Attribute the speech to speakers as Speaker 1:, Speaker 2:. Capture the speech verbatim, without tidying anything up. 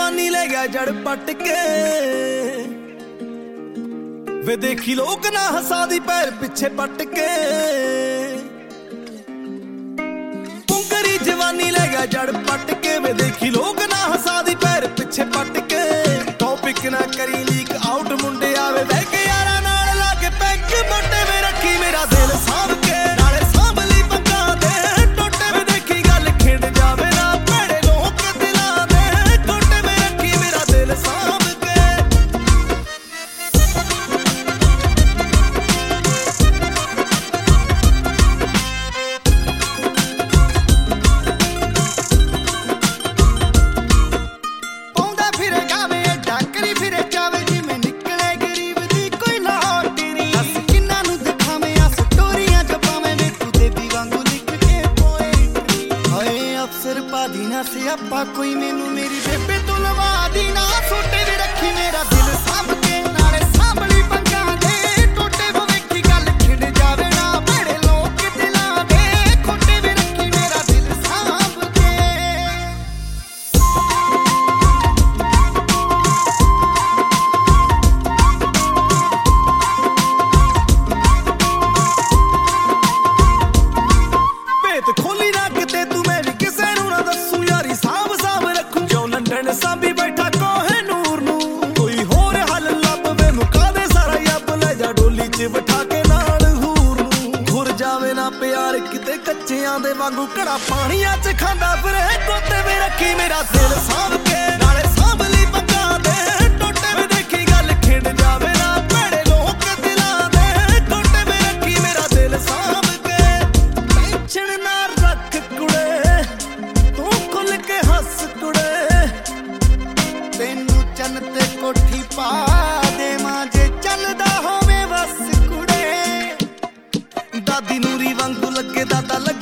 Speaker 1: जवानी ले गया जड़ पट के वे देखी लोग ना हसा दी पैर पिछे पट के पुंकरी जवानी ले गया जड़ पट के वे देखी लोग ना हसा दी पैर पिछे पट के टॉपिक ना करी लीक आउट मुंडे आवे बह के यारा नाल ला के पैक मोटे में रखी मेरा दिल साम के नाले सांभली पंगा दे टोटे में देखी गल खिंड जावे ना बड़े लोग दिला दे टोटे में रखी मेरा दिल साम सियापा कोई मैनू मेरी बेबे तो लवा दी ना सोटे भी रखी मेरा दिल साम के नाले सांभली पंगा दे टोटे वो वेखी गल खिंड जावे ना बड़े लोग दिला दे खोटे भी रखी मेरा दिल साम के पेट खोली ना किते तू मैं भी किसे नू ना दसू सांभी बैठा कोहे नूर नू कोई होर हल लब वे मुका दे सारा यब ले जा डोली च बिठा के नाल हूर नू घुर जावे ना प्यार किते कच्चियां दे वांगू घड़ा पानियां च खांदा फिरे टोटे वे रखी मेरा दिल साम के नाले सांभली पंगा दे टोटे वे देखी गल खिंड जावे ना बड़े लोग दिला दे टोटे वे रखी मेरा दिल साम के टेंशन ना रख कुड़े तू खुल के हंस कुड़े तेनू चन ते कोठी पा दे मांजे चलदा होवे बस कुड़े दादी नूरी वांगू लगे दादा